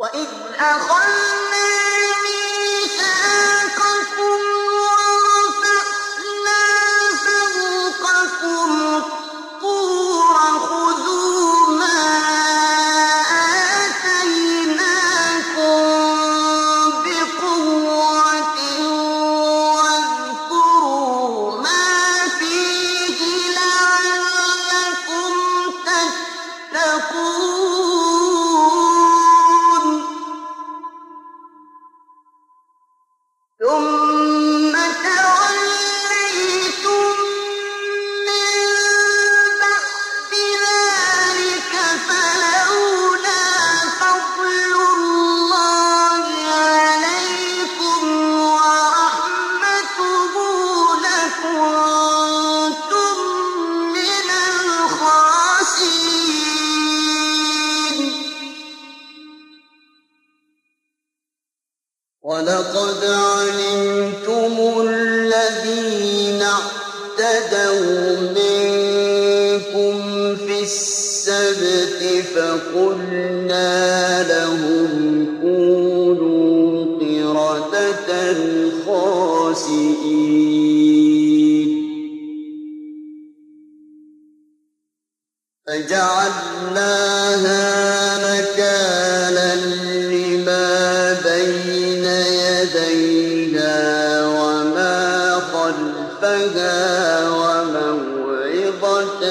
وإذ أخذنا ميثاقكم ورفعنا فوقكم الطور خذوا ما آتيناكم بقوة واذكروا ما فيه لعلكم تتقون ثم توليتم من بعد ذلك فلولا فضل الله عليكم ورحمته لكنتم من الخاسرين ولقد علمتم الذين اعتدوا منكم في السبت فقلنا لهم كونوا قردة خاسئين فجعلناها نكالا لما بين يديها وما خلفها وموعظة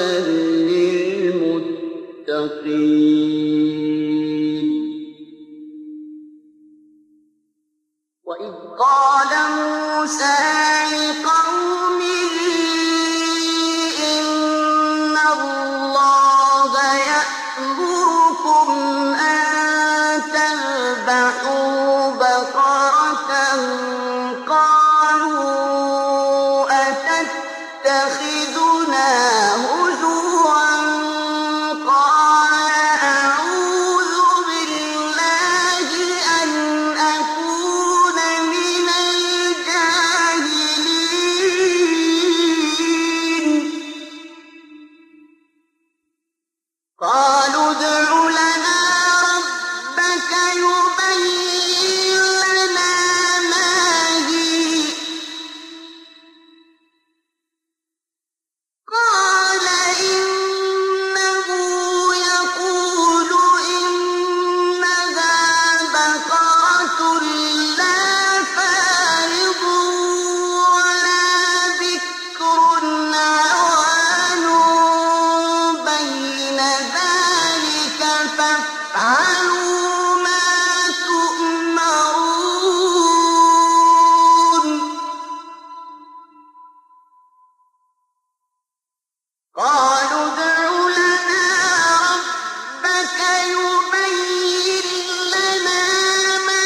للمتقين وإذ قال موسى لقومه إن الله يأمركم أن تذبحوا بقرة قالوا أتتخذنا هزوا قال أعوذ بالله أن أكون من الجاهلين قالوا ادع لنا ربك يبين لنا ما هي قال إنه يقول إنها بقرة لا فارض ولا بكر عوان بين ذلك فافعلوا ما تؤمرون قالوا ادع لنا ربك يبين لنا ما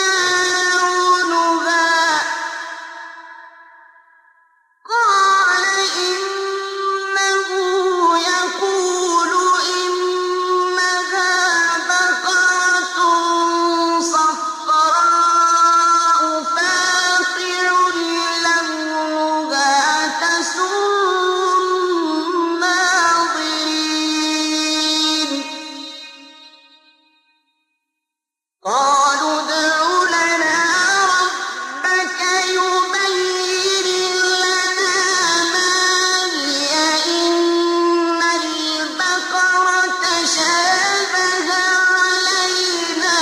لونها قال إنه يقول إنها بقرة صفراء فاقع لونها تسر الناظرين قالوا ادع لنا ربك يبين لنا ما هي إن البقرة شابه علينا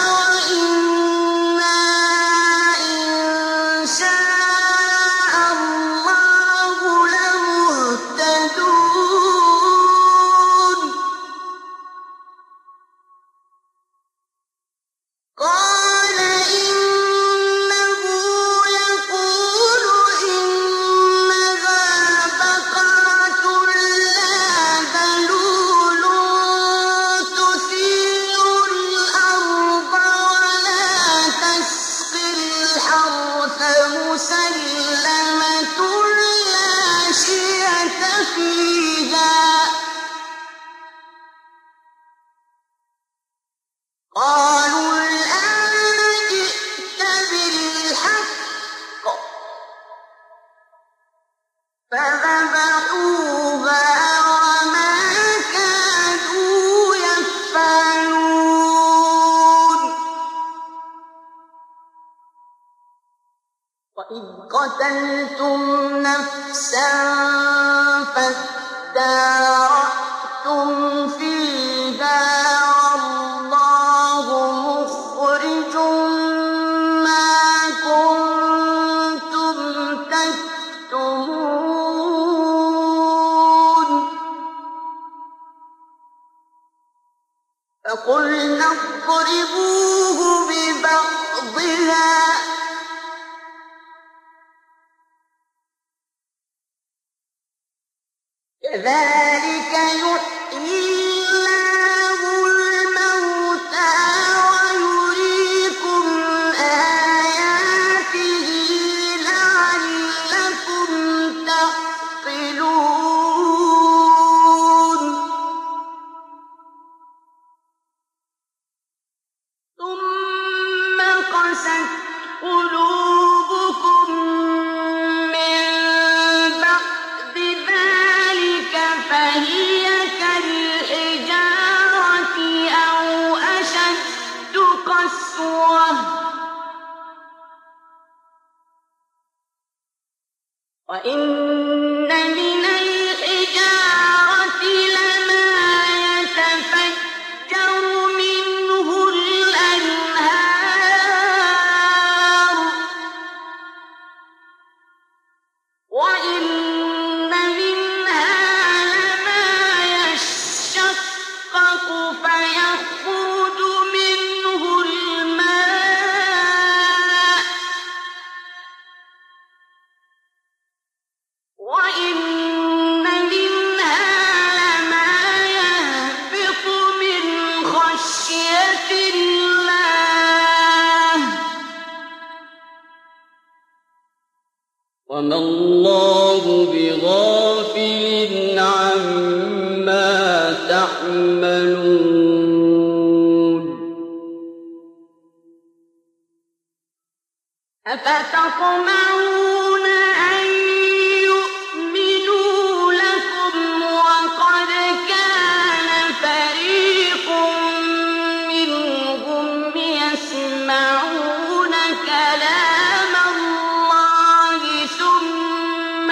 وإنا إن شاء الله لمهتدون قال إنه يقول إنها بقرة لا ذلول تثير الأرض ولا تسقي الحرث مسلمة لا شية فيها قالوا الآن جئت بالحق فذبحوها وما كادوا يفعلون قتلتم نفسا فادارأتم فيها والله مخرج ما كنتم تكتمون فقلنا اضربوه ببعضها كذلك يحيي الله الموتى ويريكم آياته لعلكم تعقلون ثم قست قلوبكم من بعد ذلك فهي كالحجارة أو أشد قسوة وإن من الحجارة لما يتفجر منه الأنهار وإن منها لما يشقق فيخرج منه الماء وإن منها لما يهبط من خشية الله وما الله بغافل عما تعملون أفتطمعون أن يؤمنوا لكم وقد كان فريق منهم يسمعون كلام الله ثم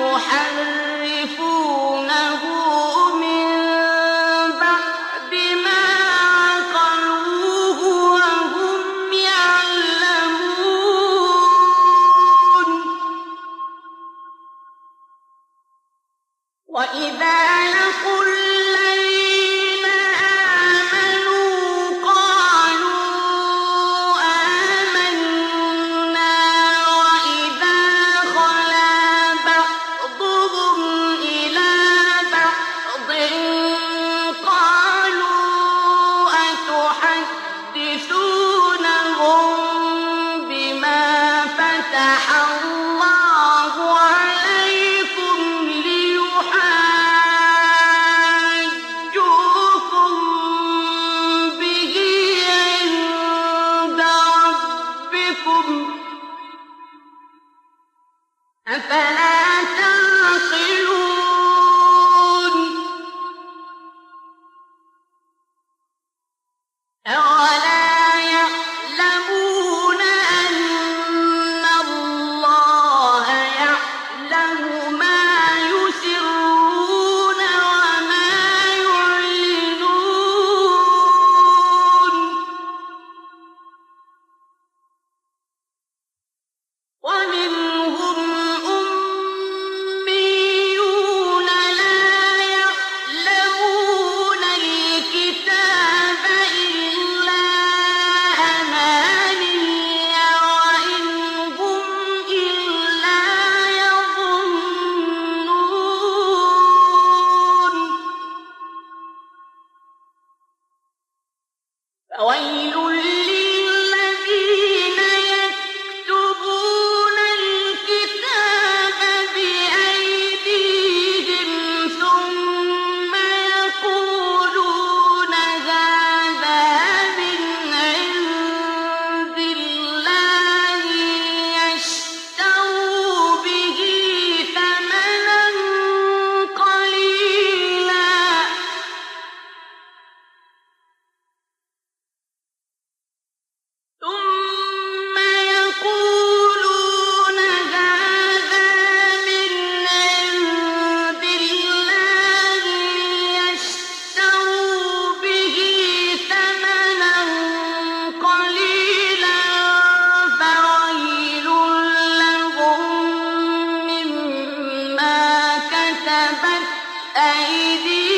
يحرفونه من بعد ما عقلوه وهم يعلمون وإذا لقوا الذين آمنوا قالوا آمنا وإذا خلا بعضهم إلى بعض قالوا أتحدثونهم بما فتح الله عليكم ليحاجوكم به عند ربكم أفلا تعقلون أولا يعلمون أن الله يعلم ما يسرون وما يعلنون ومنهم أميون لا يعلمون الكتاب إلا أماني وإن هم إلا يظنون فويل للذين يكتبون الكتاب بأيديهم ثم يقولون هذا من عند الله ليشتروا به ثمنا قليلا أيديهم